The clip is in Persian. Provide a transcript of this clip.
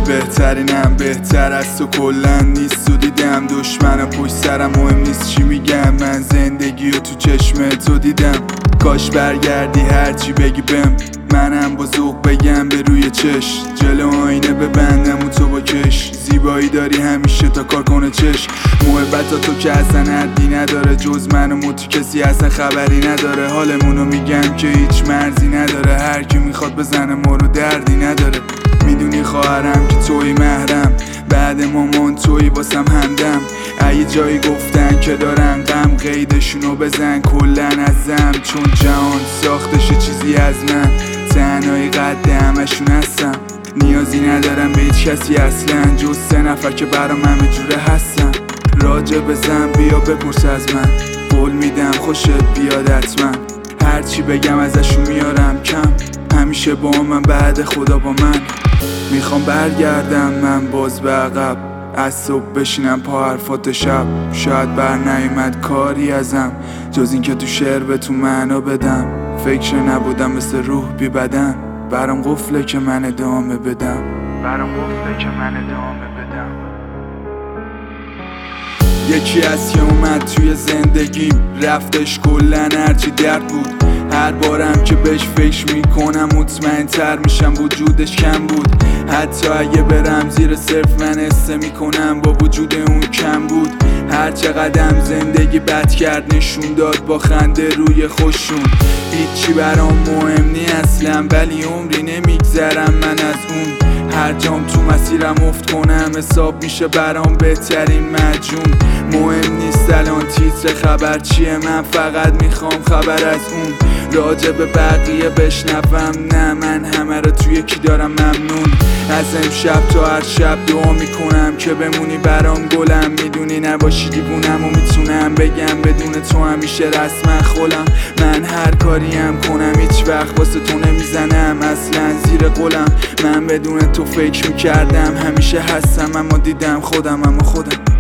بهترینم، بهتر از تو کلن نیست و دیدم دشمنم پشت سرم، مهم نیست چی میگم، من زندگی رو تو چشم تو دیدم. کاش برگردی هرچی بگی بهم، منم با ذوق بگم به روی چش، جلو آینه ببندم و تو با کش، زیبایی داری همیشه تا کار کنه چش. محبت تو که اصلا حدی نداره، جز من و تو کسی اصلا خبری نداره، حالمونو میگم که هیچ مرزی نداره، هر کی میخواد بزنه ما رو دردی نداره. میدونی خواهرم که توی محرم، بعد مامان توی واسم همدم، اگه جایی گفتن که دارن غم قیدشونو بزن کلن ازم، چون جهان ساختش چیزی از من، تنهایی قد همشون هستم، نیازی ندارم به هیچ کسی اصلا، جز 3 نفر که برام همه جوره هستن. راجع بزن بیا بپرس از من، قول میدم خوشت بیاد حتما، هرچی بگم ازشون میارم کم، همیشه با من بعد خدا با من. میخوام برگردم من باز به عقب، از صبح بشینم پا حرفات شب، شاید بر نیومد کاری ازم، جز این که تو شعر به تو معنا بدم، فکر نبودم مثل روح بی بدن، برام قفله که من ادامه بدم، برام قفله که من ادامه بدم. یکی از که اومد توی زندگیم، رفتش کلن هرچی درد بود، هر بارم که بهش فکر میکنم مطمئن تر میشم وجودش کم بود، حتی اگه برم زیر صرف من حس میکنم با وجود اون کم بود، هر چقدرم زندگی بد کرد نشون داد با خنده روی خوشون، هیچی برام مهم نی اصلا، ولی عمری نمیگذرم من از اون، هر جام تو مسیرم افت کنم حساب میشه برام بهترین مجون، مهم نیست الان تیتر خبر چیه، من فقط میخوام خبر از اون، راجع به بقیه بشنوم نه، من همه رو توی کی دارم ممنون، از امشب تا هر شب دعا میکنم که بمونی برام گلم، میدونی نباشی دیوونم و میتونم بگم بدون تو همیشه رسما خولم، من هر کاریم کنم هیچ وقت واسه تو نمیزنم اصلا زیر قولم، من بدون تو فکر میکردم همیشه هستم، اما دیدم خودم